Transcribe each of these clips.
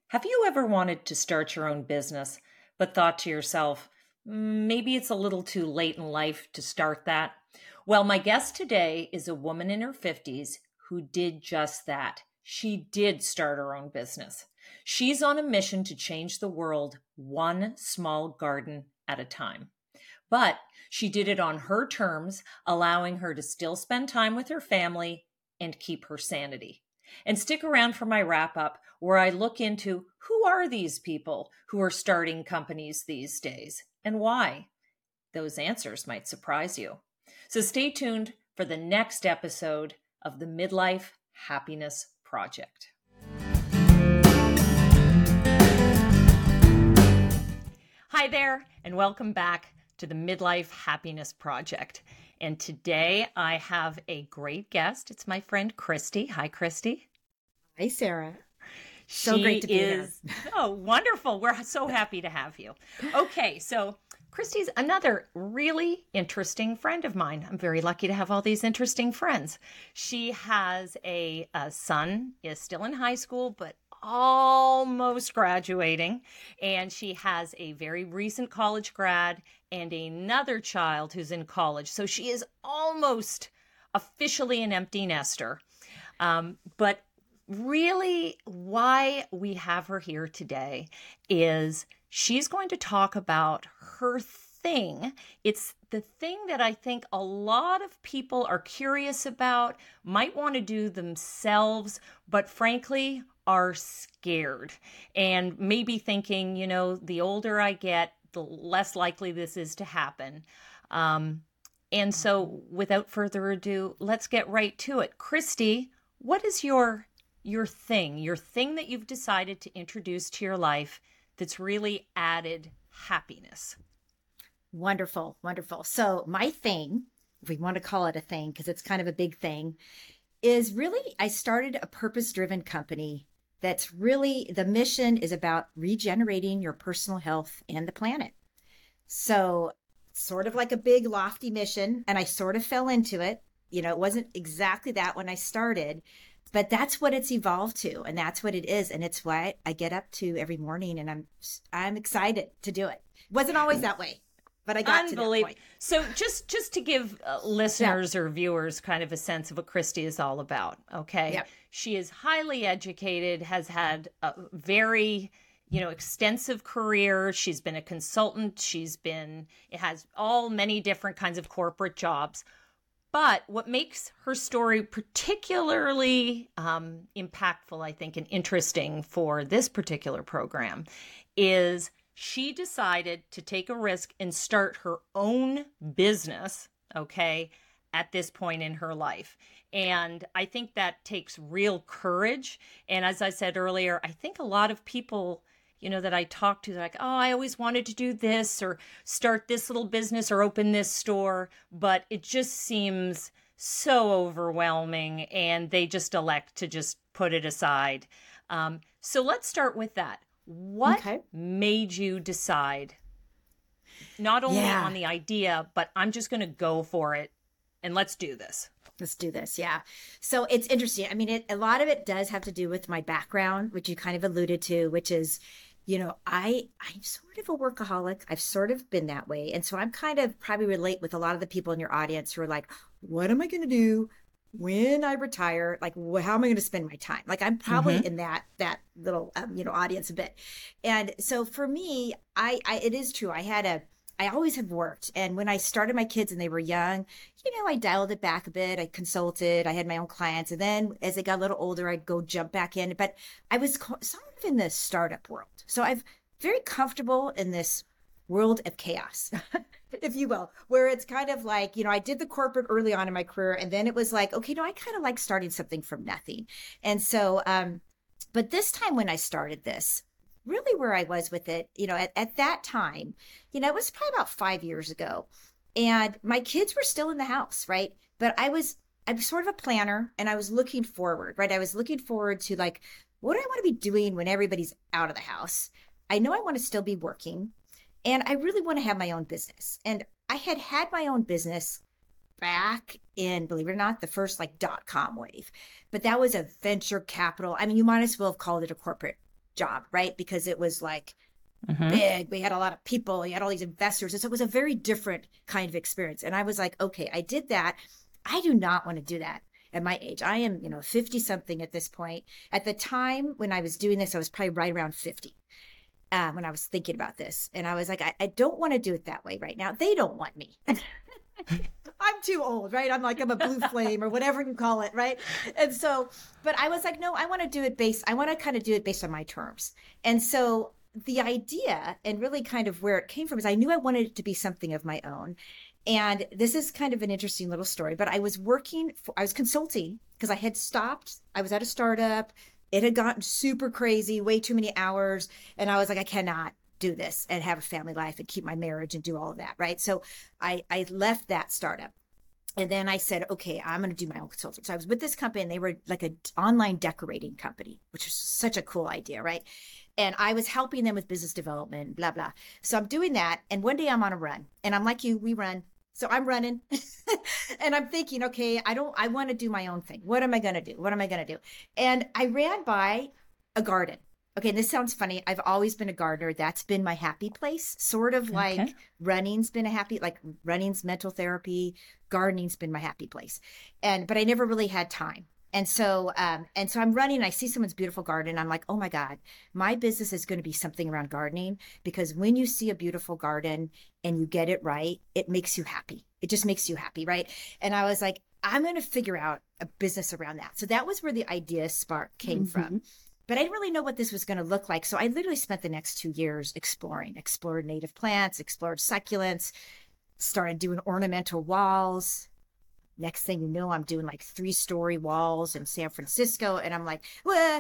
Have you ever wanted to start your own business, but thought to yourself, maybe it's a little too late in life to start that? Well, my guest today is a woman in her 50s who did just that. She did start her own business. She's on a mission to change the world one small garden at a time. But she did it on her terms, allowing her to still spend time with her family and keep her sanity. And stick around for my wrap up, where I look into who are these people who are starting companies these days and why. Those answers might surprise you. So stay tuned for the next episode of the Midlife Happiness Project. Hi there, and welcome back to the Midlife Happiness Project. And today I have a great guest. It's my friend Christy. Hi, Christy. Hi, Sarah. So great to be here. Oh, wonderful. We're so happy to have you. Okay, so Christy's another really interesting friend of mine. I'm very lucky to have all these interesting friends. She has a son, is still in high school, but almost graduating. And she has a very recent college grad and another child who's in college. So she is almost officially an empty nester. But really, why we have her here today is she's going to talk about her thing. It's the thing that I think a lot of people are curious about, might want to do themselves, but frankly are scared and maybe thinking, the older I get, the less likely this is to happen. And so without further ado, let's get right to it. Christy, what is your thing that you've decided to introduce to your life that's really added happiness? Wonderful, wonderful. So my thing, if we want to call it a thing, because it's kind of a big thing, is really I started a purpose-driven company that's really, the mission is about regenerating your personal health and the planet. So sort of like a big lofty mission, and I sort of fell into it. It wasn't exactly that when I started, but that's what it's evolved to, and that's what it is, and it's why I get up to every morning, and I'm excited to do it. Wasn't always that way, but I got to that point. So just to give listeners or viewers kind of a sense of what Christy is all about, okay? Yep. She is highly educated, has had a very extensive career. She's been a consultant. It has many different kinds of corporate jobs. But what makes her story particularly impactful, I think, and interesting for this particular program is she decided to take a risk and start her own business, okay, at this point in her life. And I think that takes real courage. And as I said earlier, I think a lot of people that I talk to, they're like, oh, I always wanted to do this or start this little business or open this store, but it just seems so overwhelming and they just elect to just put it aside. So let's start with that. What made you decide not only on the idea, but I'm just going to go for it and let's do this? Let's do this. Yeah. So it's interesting. I mean, a lot of it does have to do with my background, which you kind of alluded to, which is, I'm sort of a workaholic. I've sort of been that way. And so I'm kind of probably relate with a lot of the people in your audience who are like, what am I going to do when I retire? Like, how am I going to spend my time? Like, I'm probably in that little, audience a bit. And so for me, it is true. I always have worked. And when I started my kids and they were young, I dialed it back a bit. I consulted. I had my own clients. And then as they got a little older, I'd go jump back in. But I was sort of in the startup world. So I'm very comfortable in this world of chaos, if you will, where it's kind of like, I did the corporate early on in my career. And then it was like, okay, no, I kind of like starting something from nothing. And so, but this time when I started this, really where I was with it, at that time, it was probably about 5 years ago. And my kids were still in the house, right? But I'm sort of a planner and I was looking forward, right? I was looking forward to like, what do I want to be doing when everybody's out of the house? I know I want to still be working and I really want to have my own business. And I had my own business back in, believe it or not, the first like .com wave, but that was a venture capital. I mean, you might as well have called it a corporate job, right? Because it was like Mm-hmm. big. We had a lot of people, we had all these investors. And so it was a very different kind of experience. And I was like, okay, I did that. I do not want to do that at my age. I am, 50 something at this point. At the time when I was doing this, I was probably right around 50 when I was thinking about this. And I was like, I don't want to do it that way right now. They don't want me. I'm too old, right? I'm a blue flame or whatever you call it, right? And so, but I was like, no, I want to kind of do it based on my terms. And so the idea and really kind of where it came from is I knew I wanted it to be something of my own. And this is kind of an interesting little story, but I was consulting because I had stopped. I was at a startup. It had gotten super crazy, way too many hours. And I was like, I cannot do this and have a family life and keep my marriage and do all of that. Right. So I left that startup. And then I said, okay, I'm going to do my own consulting. So I was with this company and they were like an online decorating company, which was such a cool idea. Right. And I was helping them with business development, blah, blah. So I'm doing that. And one day I'm on a run and I'm like you, we run. So I'm running and I'm thinking, okay, I want to do my own thing. What am I going to do? What am I going to do? And I ran by a garden. Okay. And this sounds funny. I've always been a gardener. That's been my happy place. Sort of like running's been running's mental therapy. Gardening's been my happy place. But I never really had time. And so I'm running and I see someone's beautiful garden. I'm like, oh my God, my business is going to be something around gardening because when you see a beautiful garden and you get it right, it makes you happy. It just makes you happy. Right. And I was like, I'm going to figure out a business around that. So that was where the idea spark came from. But I didn't really know what this was going to look like. So I literally spent the next 2 years explored native plants, explored succulents, started doing ornamental walls. Next thing you know, I'm doing like 3-story walls in San Francisco. And I'm like, well,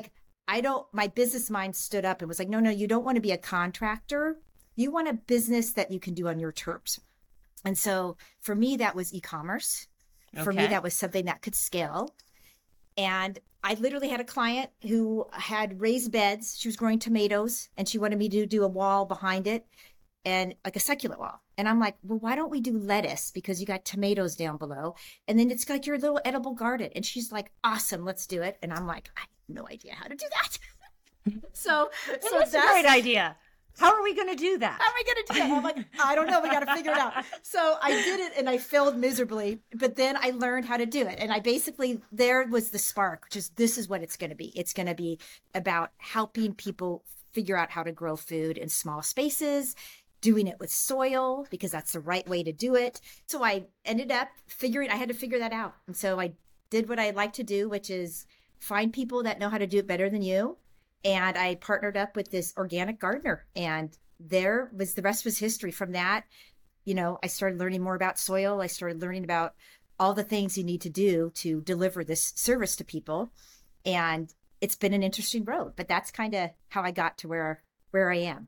my business mind stood up and was like, no, you don't want to be a contractor. You want a business that you can do on your terms. And so for me, that was e-commerce. For me, that was something that could scale. And I literally had a client who had raised beds. She was growing tomatoes and she wanted me to do a wall behind it and like a succulent wall. And I'm like, well, why don't we do lettuce? Because you got tomatoes down below. And then it's like your little edible garden. And she's like, awesome, let's do it. And I'm like, I have no idea how to do that. so that's a great idea. How are we going to do that? How am I going to do that? I'm like, I don't know. We got to figure it out. So I did it and I failed miserably, but then I learned how to do it. And there was the spark, which is this is what it's going to be. It's going to be about helping people figure out how to grow food in small spaces, doing it with soil because that's the right way to do it. So I ended up I had to figure that out. And so I did what I like to do, which is find people that know how to do it better than you. And I partnered up with this organic gardener and the rest was history. From that, I started learning more about soil. I started learning about all the things you need to do to deliver this service to people. And it's been an interesting road, but that's kind of how I got to where I am.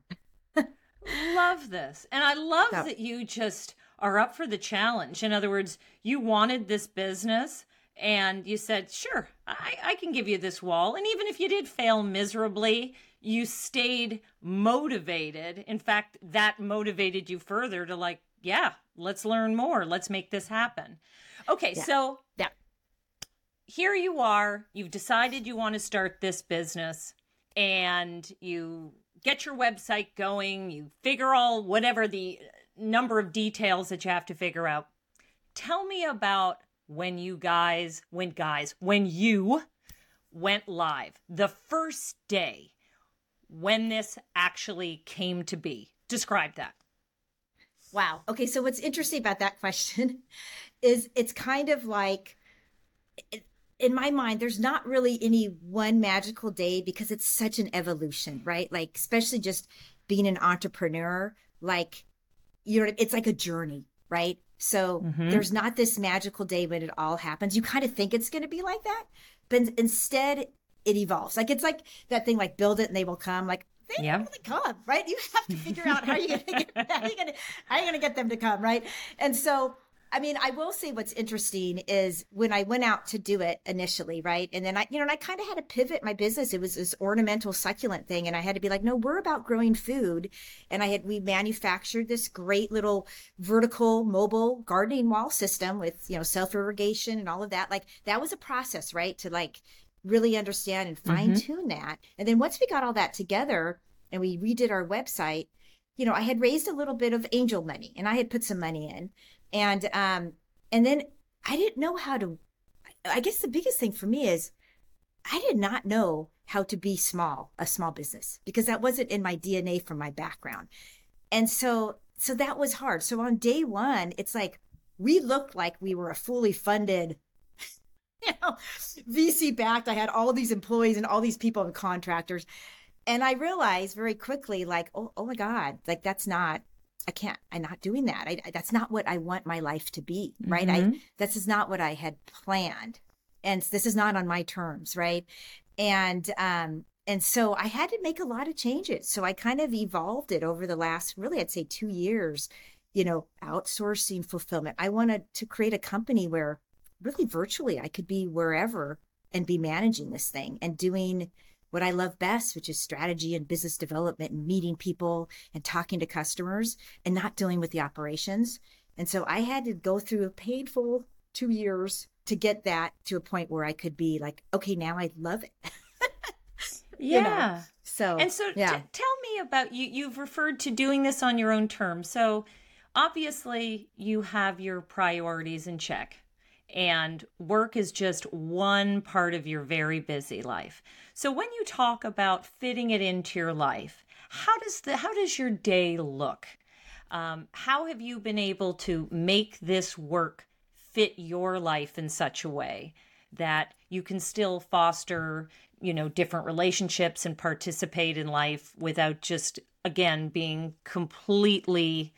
Love this. And I love that you just are up for the challenge. In other words, you wanted this business and you said, sure, I can give you this wall. And even if you did fail miserably, you stayed motivated. In fact, that motivated you further to like, yeah, let's learn more. Let's make this happen. Okay, so here you are. You've decided you want to start this business and you get your website going. You figure all whatever the number of details that you have to figure out. Tell me about when you went live, the first day when this actually came to be. Describe that. Wow. Okay. So what's interesting about that question is it's kind of like, in my mind, there's not really any one magical day because it's such an evolution, right? Like, especially just being an entrepreneur, like, it's like a journey, right? So there's not this magical day when it all happens. You kind of think it's going to be like that, but instead it evolves. Like, it's like that thing, like build it and they will come. Like, they don't really come, right? You have to figure out how you're going to get them to come, right? And so, I mean, I will say what's interesting is when I went out to do it initially, right? And then I kind of had to pivot my business. It was this ornamental succulent thing. And I had to be like, no, we're about growing food. And we manufactured this great little vertical mobile gardening wall system with, self-irrigation and all of that. Like, that was a process, right? To like really understand and fine tune that. And then once we got all that together and we redid our website, I had raised a little bit of angel money and I had put some money in. And then I didn't know how to, I guess the biggest thing for me is I did not know how to be a small business, because that wasn't in my DNA from my background. And so that was hard. So on day one, it's like, we looked like we were a fully funded, VC backed. I had all these employees and all these people and contractors. And I realized very quickly, like, oh my God, like I'm not doing that. That's not what I want my life to be, right? This is not what I had planned. And this is not on my terms, right? And so I had to make a lot of changes. So I kind of evolved it over the last, really, I'd say 2 years, outsourcing fulfillment. I wanted to create a company where really virtually I could be wherever and be managing this thing and doing what I love best, which is strategy and business development and meeting people and talking to customers and not dealing with the operations. And so I had to go through a painful 2 years to get that to a point where I could be like, okay, now I love it. Yeah. So tell me about you. You've referred to doing this on your own terms. So obviously you have your priorities in check, and work is just one part of your very busy life. So when you talk about fitting it into your life, how does your day look? How have you been able to make this work fit your life in such a way that you can still foster, different relationships and participate in life without just, again, being completely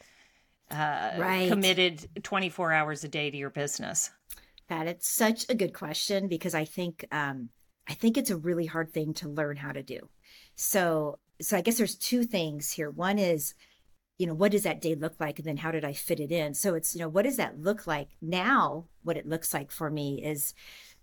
committed 24 hours a day to your business? That it's such a good question, because I think it's a really hard thing to learn how to do. So I guess there's two things here. One is, what does that day look like? And then how did I fit it in? So it's, what does that look like now? What it looks like for me is,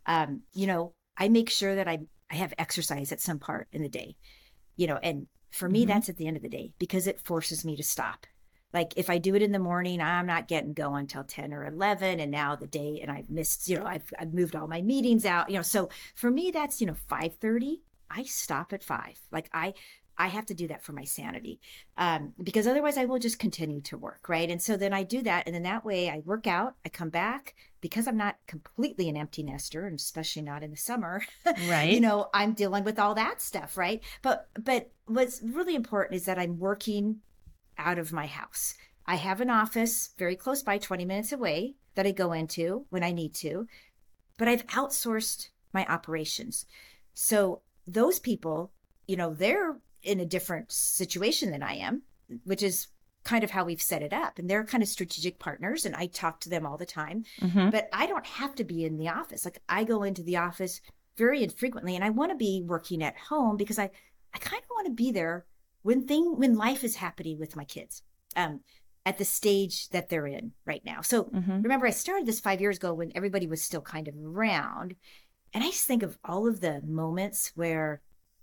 I make sure that I have exercise at some part in the day, and for me, that's at the end of the day, because it forces me to stop. Like if I do it in the morning, I'm not getting going till 10 or 11. And now the day, and I've missed, I've moved all my meetings out, so for me, that's, 5:30, I stop at 5. Like I have to do that for my sanity, because otherwise I will just continue to work. Right. And so then I do that. And then that way I work out, I come back, because I'm not completely an empty nester, and especially not in the summer, right. I'm dealing with all that stuff. Right. But what's really important is that I'm working out of my house. I have an office very close by, 20 minutes away, that I go into when I need to, but I've outsourced my operations. So those people, they're in a different situation than I am, which is kind of how we've set it up. And they're kind of strategic partners, and I talk to them all the time, but I don't have to be in the office. Like I go into the office very infrequently, and I want to be working at home because I kind of want to be there when life is happening with my kids, at the stage that they're in right now. So remember, I started this 5 years ago when everybody was still kind of around. And I just think of all of the moments where,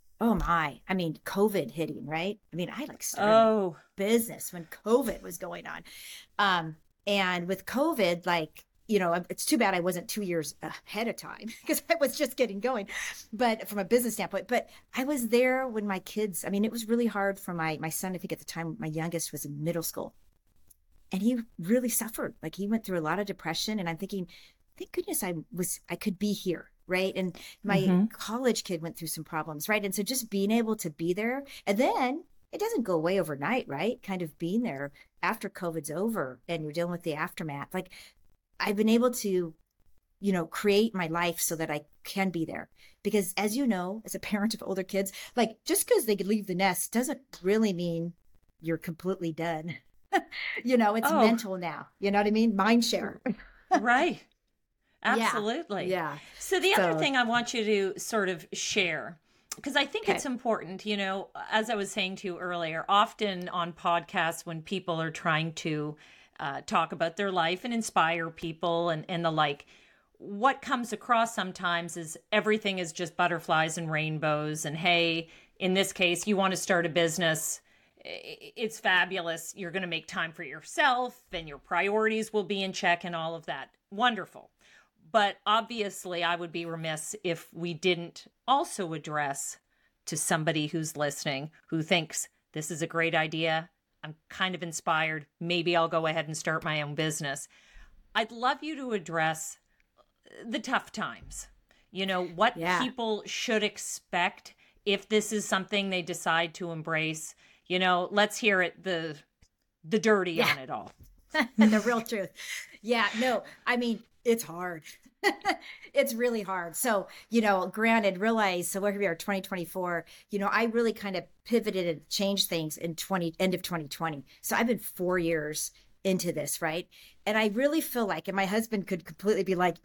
COVID hitting, right? I started business when COVID was going on. And with COVID, it's too bad I wasn't 2 years ahead of time, because I was just getting going, but from a business standpoint. But I was there when my kids, it was really hard for my son. I think at the time, my youngest was in middle school, and he really suffered. Like he went through a lot of depression, and I'm thinking, thank goodness I could be here. Right. And my college kid went through some problems. Right. And so just being able to be there, and then it doesn't go away overnight, right? Kind of being there after COVID's over and you're dealing with the aftermath. Like I've been able to, create my life so that I can be there. Because as you know, as a parent of older kids, like just because they could leave the nest doesn't really mean you're completely done. It's mental now. You know what I mean? Mind share. Right. Absolutely. Yeah. So the other thing I want you to sort of share, because I think it's important, as I was saying to you earlier, often on podcasts when people are trying to talk about their life and inspire people and the like, what comes across sometimes is everything is just butterflies and rainbows. And hey, in this case, you want to start a business. It's fabulous. You're going to make time for yourself and your priorities will be in check and all of that. Wonderful. But obviously, I would be remiss if we didn't also address to somebody who's listening who thinks this is a great idea. I'm kind of inspired. Maybe I'll go ahead and start my own business. I'd love you to address the tough times. What people should expect if this is something they decide to embrace. Let's hear it, the dirty on it all. The real truth. Yeah, no, I mean, it's hard. It's really hard. So, granted, realize, so here we are, 2024, I really kind of pivoted and changed things in end of 2020. So I've been 4 years into this, right? And I really feel like, and my husband could completely be like,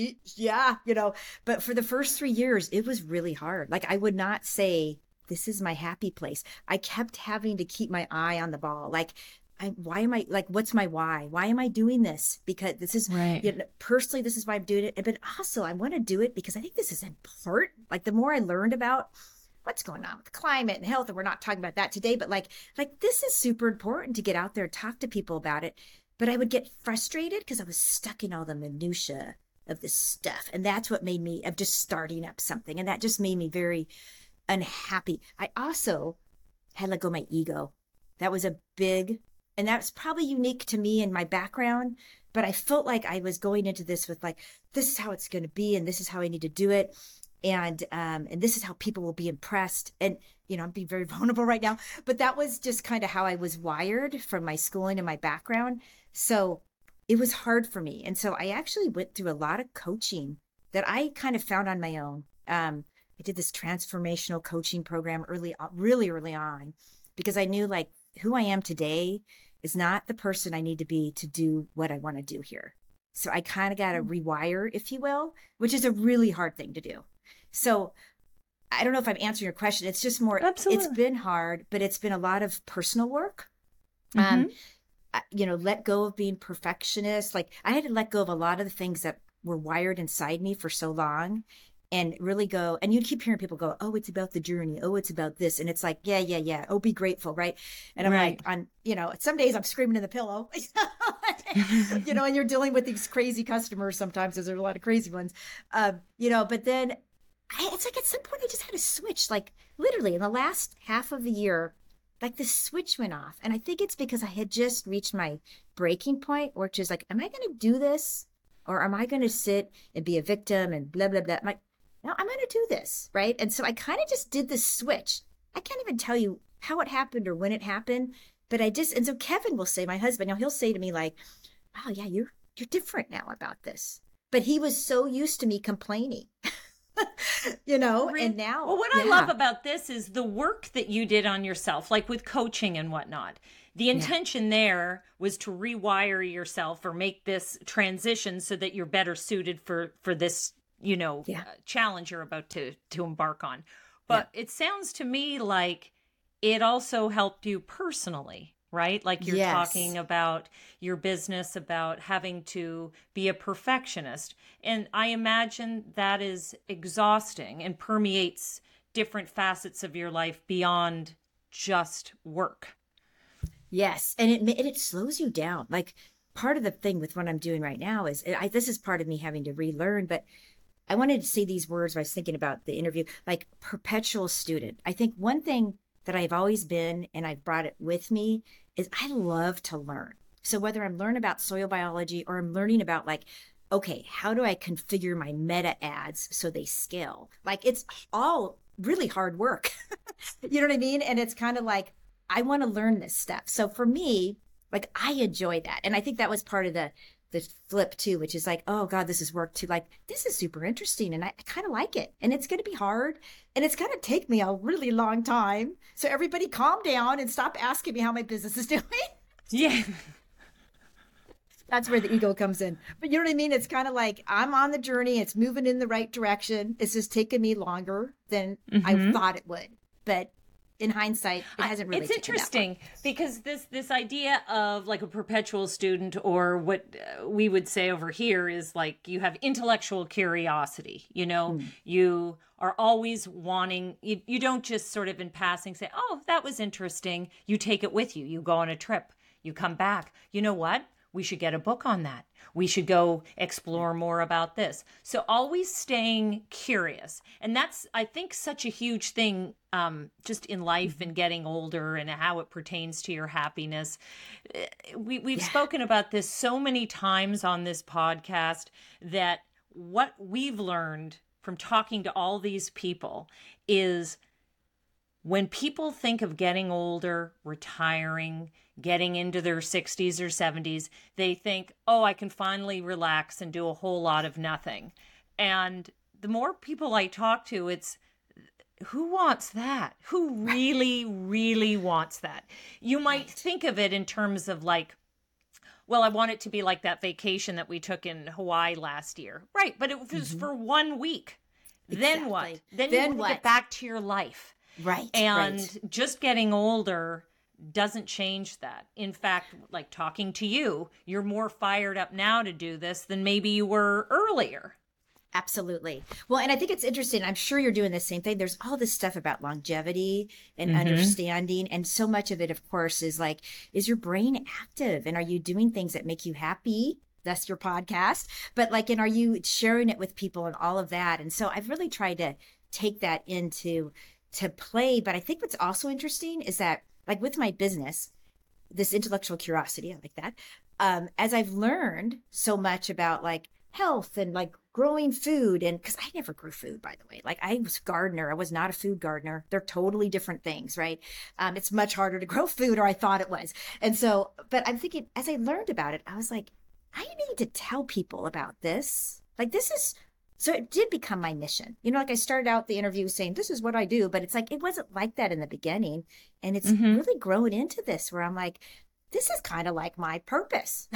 but for the first 3 years, it was really hard. Like, I would not say, this is my happy place. I kept having to keep my eye on the ball. Like, why am I, like, what's my why? Why am I doing this? Because this is, right. Personally, this is why I'm doing it. But also, I want to do it because I think this is important. Like, the more I learned about what's going on with climate and health, and we're not talking about that today, but like this is super important to get out there, talk to people about it. But I would get frustrated because I was stuck in all the minutia of this stuff. And that's what made me, of just starting up something. And that just made me very unhappy. I also had to let go of my ego. That was a big, and that's probably unique to me and my background. But I felt like I was going into this with like, this is how it's going to be, and this is how I need to do it. And this is how people will be impressed. And, I'm being very vulnerable right now, but that was just kind of how I was wired from my schooling and my background. So it was hard for me. And so I actually went through a lot of coaching that I kind of found on my own. I did this transformational coaching program really early on, because I knew like who I am today is not the person I need to be to do what I want to do here. So I kind of got to rewire, if you will, which is a really hard thing to do. So I don't know if I'm answering your question. It's just more, Absolutely. It's been hard, but it's been a lot of personal work. Let go of being perfectionist. Like, I had to let go of a lot of the things that were wired inside me for so long, and really go, and you keep hearing people go, oh, it's about the journey. Oh, it's about this. And it's like, yeah. Oh, be grateful. Right. And I'm like, some days I'm screaming in the pillow, and you're dealing with these crazy customers sometimes, because there are a lot of crazy ones, but then it's like at some point I just had to switch, like literally in the last half of the year, like the switch went off. And I think it's because I had just reached my breaking point, which is like, am I going to do this? Or am I going to sit and be a victim and blah, blah, blah? I'm like, no, I'm going to do this. Right. And so I kind of just did this switch. I can't even tell you how it happened or when it happened, but and so Kevin will say, my husband, he'll say to me like, wow, yeah, you're different now about this. But he was so used to me complaining. And now. Well, what I love about this is the work that you did on yourself, like with coaching and whatnot. The intention there was to rewire yourself or make this transition so that you're better suited for this, challenge you're about to embark on. But it sounds to me like it also helped you personally. Right? Like you're talking about your business, about having to be a perfectionist. And I imagine that is exhausting and permeates different facets of your life beyond just work. Yes. And it slows you down. Like, part of the thing with what I'm doing right now is this is part of me having to relearn, but I wanted to say these words when I was thinking about the interview, like perpetual student. I think one thing that I've always been, and I've brought it with me, is I love to learn. So whether I'm learning about soil biology or I'm learning about like, okay, how do I configure my meta ads so they scale? Like, it's all really hard work. You know what I mean? And it's kind of like, I want to learn this stuff. So for me, like, I enjoy that. And I think that was part of the flip too, which is like, oh God, this is work too. Like, this is super interesting and I kind of like it. And it's going to be hard and it's going to take me a really long time. So everybody calm down and stop asking me how my business is doing. Yeah. That's where the ego comes in. But you know what I mean? It's kind of like, I'm on the journey. It's moving in the right direction. It's just taken me longer than I thought it would. But in hindsight, it hasn't really. It's interesting because this idea of like a perpetual student, or what we would say over here is like you have intellectual curiosity. You are always wanting. You don't just sort of in passing say, "Oh, that was interesting." You take it with you. You go on a trip. You come back. You know what? we should get a book on that. We should go explore more about this. So always staying curious. And that's, I think, such a huge thing just in life and getting older and how it pertains to your happiness. We've spoken about this so many times on this podcast that what we've learned from talking to all these people is when people think of getting older, retiring, getting into their 60s or 70s, they think, oh, I can finally relax and do a whole lot of nothing. And the more people I talk to, it's, who wants that? Who really, really wants that? You might think of it in terms of like, well, I want it to be like that vacation that we took in Hawaii last year. Right, but it was for 1 week. Exactly. Then what? Then you want to get back to your life. Right. And just getting older doesn't change that. In fact, like talking to you, you're more fired up now to do this than maybe you were earlier. Absolutely. Well, and I think it's interesting. I'm sure you're doing the same thing. There's all this stuff about longevity and understanding. And so much of it, of course, is like, is your brain active? And are you doing things that make you happy? That's your podcast. But like, and are you sharing it with people and all of that? And so I've really tried to take that into play. But I think what's also interesting is that, like with my business, this intellectual curiosity, I like that. As I've learned so much about like health and like growing food, and because I never grew food, by the way, like I was a gardener. I was not a food gardener. They're totally different things, right? It's much harder to grow food, or I thought it was. And so, but I'm thinking, as I learned about it, I was like, I need to tell people about this. Like this is, so it did become my mission. You know, like I started out the interview saying, this is what I do, but it's like, it wasn't like that in the beginning. And it's really grown into this where I'm like, this is kind of like my purpose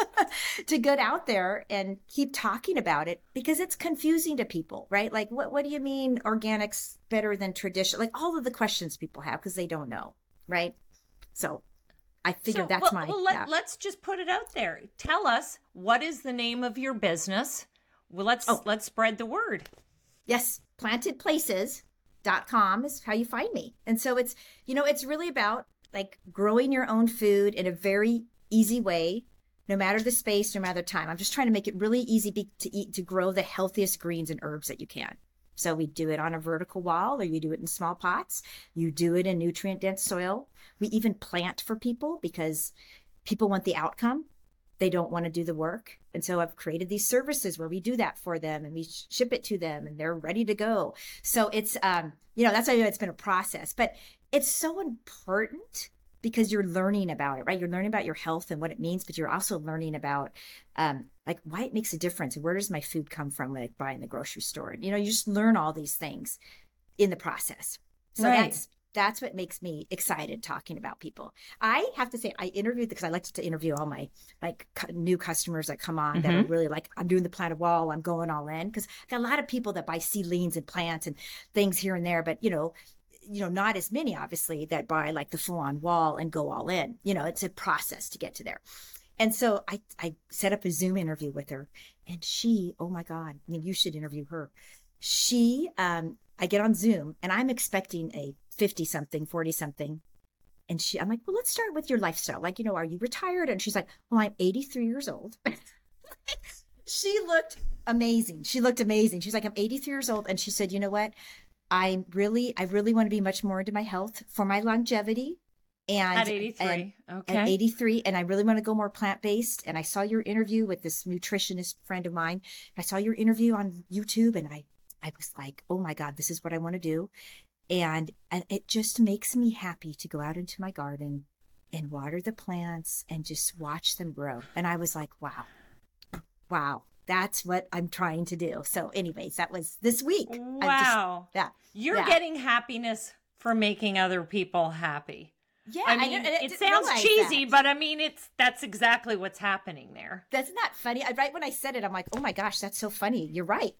to get out there and keep talking about it, because it's confusing to people, right? Like, what do you mean organic's better than traditional? Like all of the questions people have because they don't know, right? So I figured let's just put it out there. Tell us, what is the name of your business? Well, let's spread the word. Yes, plantedplaces.com is how you find me. And so it's, you know, it's really about like growing your own food in a very easy way, no matter the space, no matter the time. I'm just trying to make it really easy to eat, to grow the healthiest greens and herbs that you can. So we do it on a vertical wall, or you do it in small pots. You do it in nutrient-dense soil. We even plant for people because people want the outcome. They don't want to do the work. And so I've created these services where we do that for them and we ship it to them and they're ready to go. So it's, you know, that's why it's been a process, but it's so important because you're learning about it, right? You're learning about your health and what it means, but you're also learning about, like why it makes a difference. Where does my food come from when I buy in the grocery store? And, you know, you just learn all these things in the process. So that's what makes me excited talking about people. I have to say, I interviewed, because I like to interview all my like new customers that come on that are really like, I'm doing the planted wall, I'm going all in, because I got a lot of people that buy seedlings and plants and things here and there, but you know, not as many obviously that buy like the full on wall and go all in. You know, it's a process to get to there. And so I set up a Zoom interview with her, and she, oh my God, I mean, you should interview her. She, I get on Zoom and I'm expecting a 50 something, 40 something. And I'm like, well, let's start with your lifestyle. Like, you know, are you retired? And she's like, well, I'm 83 years old. She looked amazing. She's like, I'm 83 years old. And she said, you know what? I really want to be much more into my health for my longevity. And at 83. Okay. At 83. And I really want to go more plant-based. And I saw your interview with this nutritionist friend of mine. I saw your interview on YouTube and I was like, oh my God, this is what I want to do. And it just makes me happy to go out into my garden and water the plants and just watch them grow. And I was like, wow, that's what I'm trying to do. So anyways, that was this week. Wow. You're getting happiness for making other people happy. Yeah. I mean, it sounds cheesy, but I mean, that's exactly what's happening there. That's not funny. Right when I said it, I'm like, oh my gosh, that's so funny. You're right.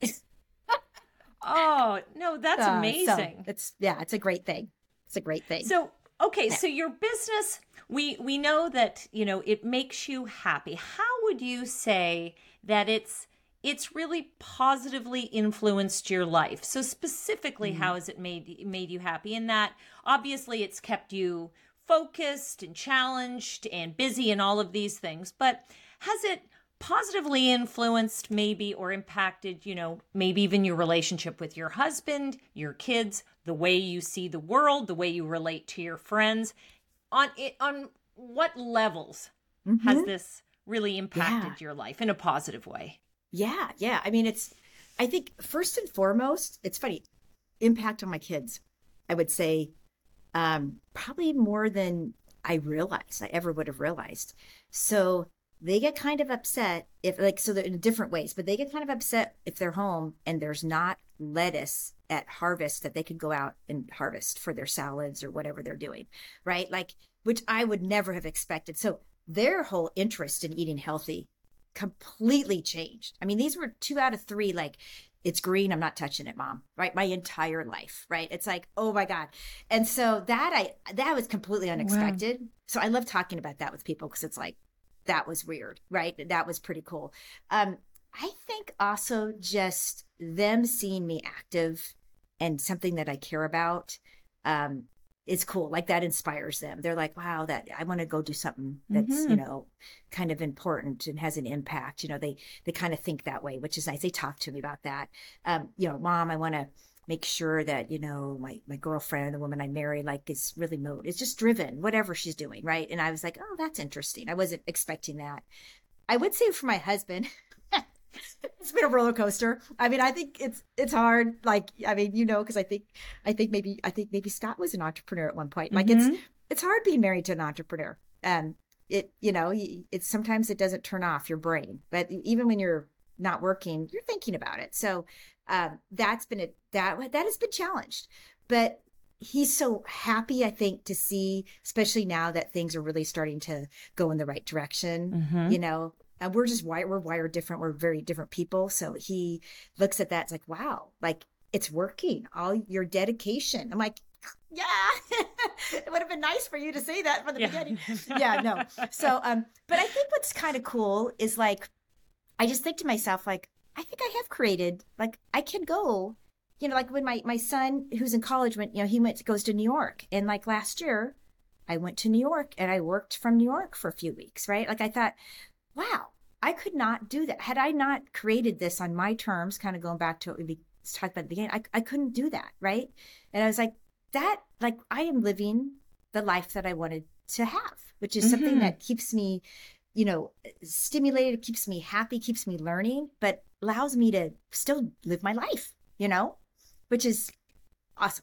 Oh, no, that's amazing. So it's a great thing. It's a great thing. So, okay, so your business, we know that, you know, it makes you happy. How would you say that it's really positively influenced your life? So specifically, how has it made you happy? In that, obviously, it's kept you focused and challenged and busy and all of these things. But Has it positively influenced maybe or impacted, maybe even your relationship with your husband, your kids, the way you see the world, the way you relate to your friends? On what levels has Mm-hmm. this really Yeah. impacted your life in a positive way? Yeah. Yeah. I mean, I think first and foremost, it's funny, impact on my kids. I would say probably more than I ever would have realized. So they get kind of upset if, like, so they're in different ways, but they get kind of upset if they're home and there's not lettuce at harvest that they could go out and harvest for their salads or whatever they're doing, right? Like, which I would never have expected. So their whole interest in eating healthy completely changed. I mean, these were 2 out of 3, like, it's green, I'm not touching it, mom, right? My entire life, right? It's like, oh my God. And so that was completely Wow. unexpected. So I love talking about that with people because it's like, that was weird, right? That was pretty cool. I think also just them seeing me active and something that I care about, um, is cool. Like that inspires them. They're like, wow, that I want to go do something that's, Mm-hmm. kind of important and has an impact. They kind of think that way, which is nice. They talk to me about that. Mom, I want to make sure that, my girlfriend, the woman I marry, like is really is just driven, whatever she's doing. Right. And I was like, oh, that's interesting. I wasn't expecting that. I would say for my husband, it's been a roller coaster. I mean, I think it's hard. Like, I mean, because I think maybe Scott was an entrepreneur at one point. Like, it's Mm-hmm. it's hard being married to an entrepreneur. It's sometimes it doesn't turn off your brain, but even when you're not working, you're thinking about it. So, that has been challenged, but he's so happy, I think, to see, especially now that things are really starting to go in the right direction. Mm-hmm. You know, we're wired different. We're very different people. So he looks at that. It's like, wow, like it's working. All your dedication. I'm like, yeah, it would have been nice for you to say that from the Yeah. beginning. Yeah, no. So, but I think what's kind of cool is like, I just think to myself, like, I think I have created, like, I can go, like when my son who's in college goes to New York. And like last year, I went to New York and I worked from New York for a few weeks, right? Like I thought, wow, I could not do that. Had I not created this on my terms, kind of going back to what we talked about at the beginning, I couldn't do that. Right. And I was like, like, I am living the life that I wanted to have, which is something Mm-hmm. that keeps me, stimulated, keeps me happy, keeps me learning, but allows me to still live my life, which is awesome.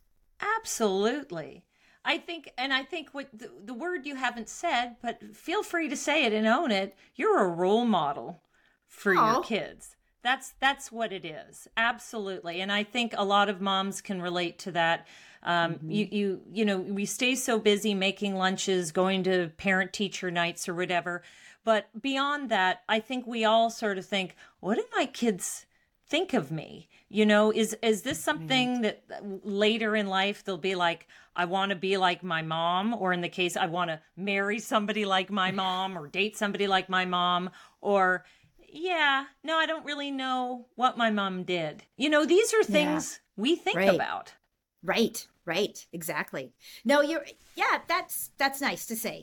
Absolutely. I think what the word you haven't said, but feel free to say it and own it. You're a role model for your Oh, kids. That's what it is. Absolutely. And I think a lot of moms can relate to that. hmm We stay so busy making lunches, going to parent teacher nights or whatever. But beyond that, I think we all sort of think, what do my kids think of me? Is this right. something that later in life they'll be like, I want to be like my mom, or in the case, I want to marry somebody like my mom or date somebody like my mom, or yeah, no, I don't really know what my mom did. These are Yeah, things we think right. about. Right, exactly. No, yeah, that's nice to say.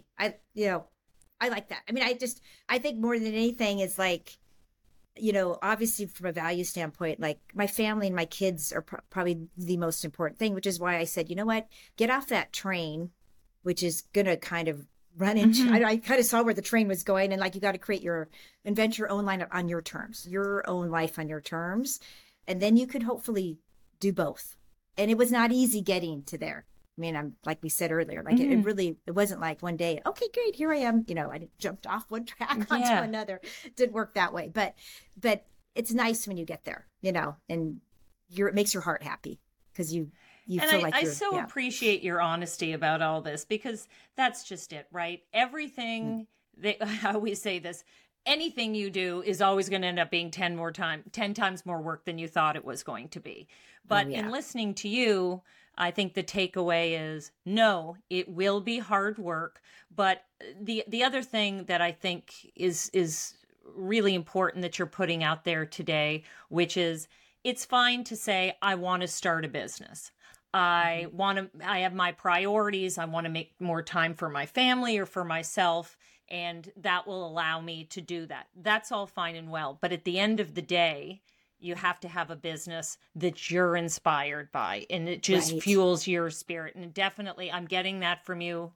I like that. I mean, I think more than anything is like, obviously from a value standpoint, like my family and my kids are probably the most important thing, which is why I said, you know what, get off that train, which is going to kind of run into, Hmm. I kind of saw where the train was going, and like, you got to invent your own line on your terms, your own life on your terms. And then you could hopefully do both. And it was not easy getting to there. I mean, I'm like we said earlier, like it Hmm. really, it wasn't like one day, okay, great, here I am. I jumped off one track onto Yeah. another. It didn't work that way, but it's nice when you get there, and it makes your heart happy because you And feel I, like I you're, so yeah. appreciate your honesty about all this because that's just it, right? Mm. Everything that I always say this, anything you do is always going to end up being 10 times more work than you thought it was going to be. Oh But in yeah. listening to you, I think the takeaway is no, it will be hard work. But the other thing that I think is really important that you're putting out there today, which is it's fine to say, I want to start a business. I have my priorities. I want to make more time for my family or for myself. And that will allow me to do that. That's all fine and well. But at the end of the day, you have to have a business that you're inspired by, and it just Right. fuels your spirit. And definitely, I'm getting that from you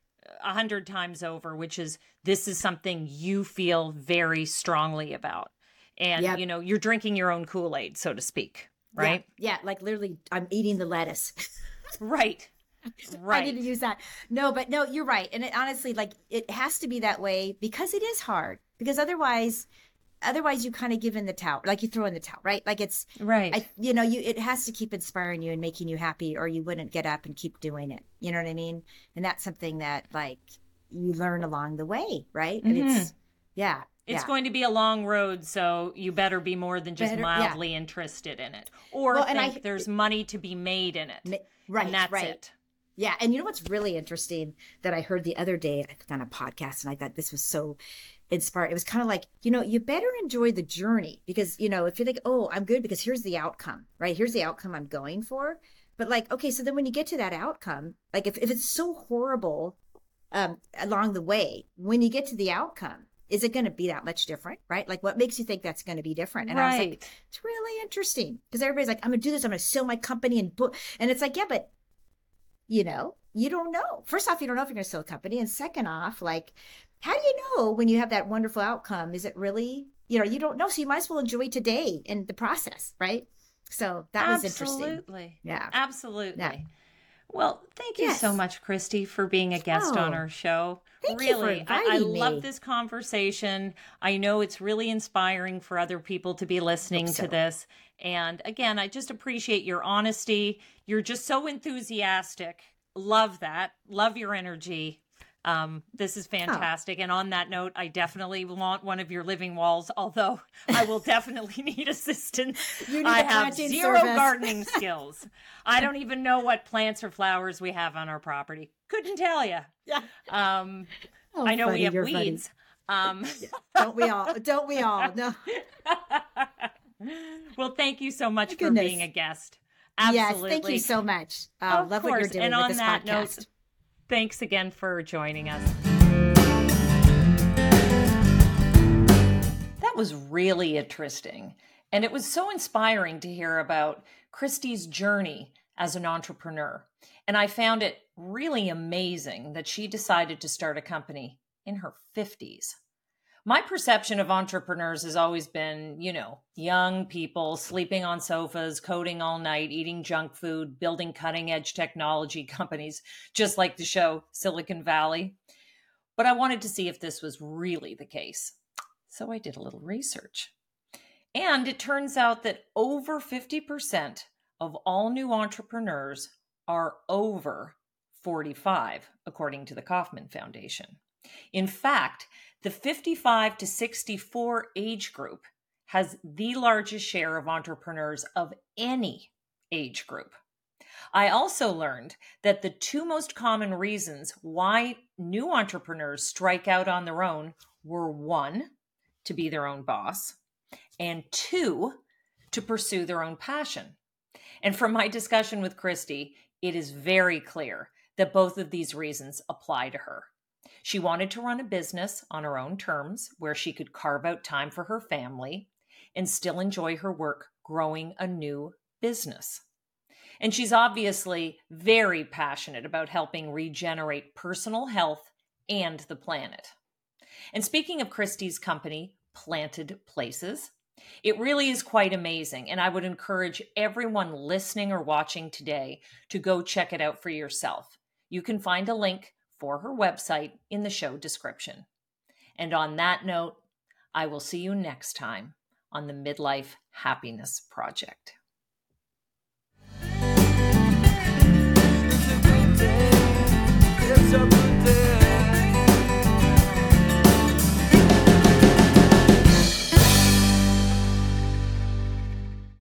100 times over, which is this is something you feel very strongly about. And, Yep. you're drinking your own Kool-Aid, so to speak, right? Yeah. Like literally, I'm eating the lettuce. Right. I Right. need to use that. No, but no, you're right. And it, honestly, like it has to be that way because it is hard. Because otherwise you kind of give in the towel, like you throw in the towel, right? Like it's Right. it has to keep inspiring you and making you happy, or you wouldn't get up and keep doing it. You know what I mean? And that's something that like you learn along the way, right? And it's It's going to be a long road, so you better be more than just mildly interested in it. Or Well, think there's money to be made in it. Right, And that's right. it. Yeah, and you know what's really interesting that I heard the other day, I think on a podcast, and I thought this was so inspiring. It was kind of like, you better enjoy the journey because, if you think, oh, I'm good because here's the outcome, right? Here's the outcome I'm going for. But like, okay, so then when you get to that outcome, like if it's so horrible along the way, when you get to the outcome, is it going to be that much different, right? Like what makes you think that's going to be different? And I was like, it's really interesting because everybody's like, I'm going to do this. I'm going to sell my company and book. And it's like, yeah, but you don't know. First off, you don't know if you're going to sell a company. And second off, like, how do you know when you have that wonderful outcome? Is it really, you don't know. So you might as well enjoy today and the process, right? So that was interesting. Absolutely. Yeah. Absolutely. Yeah. Well, thank you so much, Christy, for being a guest on our show. Thank you for I inviting me. love this conversation. I know it's really inspiring for other people to be listening to this. And again, I just appreciate your honesty. You're just so enthusiastic. Love that. Love your energy. This is fantastic. And on that note, I definitely want one of your living walls, although I will definitely need assistance. I have zero gardening skills. I don't even know what plants or flowers we have on our property. Couldn't tell you. Yeah. I know we have weeds. Don't we all? Don't we all? No. Well, thank you so much for being a guest. Absolutely. Yes, thank you so much. Of love course. what you're doing and with on this that podcast. note, thanks again for joining us. That was really interesting. And it was so inspiring to hear about Christy's journey as an entrepreneur. And I found it really amazing that she decided to start a company in her 50s. My perception of entrepreneurs has always been, young people sleeping on sofas, coding all night, eating junk food, building cutting edge technology companies, just like the show Silicon Valley. But I wanted to see if this was really the case. So I did a little research. And it turns out that over 50% of all new entrepreneurs are over 45, according to the Kauffman Foundation. In fact, the 55 to 64 age group has the largest share of entrepreneurs of any age group. I also learned that the two most common reasons why new entrepreneurs strike out on their own were 1, to be their own boss, and 2, to pursue their own passion. And from my discussion with Christy, it is very clear that both of these reasons apply to her. She wanted to run a business on her own terms where she could carve out time for her family and still enjoy her work growing a new business. And she's obviously very passionate about helping regenerate personal health and the planet. And speaking of Christy's company, Planted Places, it really is quite amazing. And I would encourage everyone listening or watching today to go check it out for yourself. You can find a link for her website in the show description. And on that note, I will see you next time on the Midlife Happiness Project.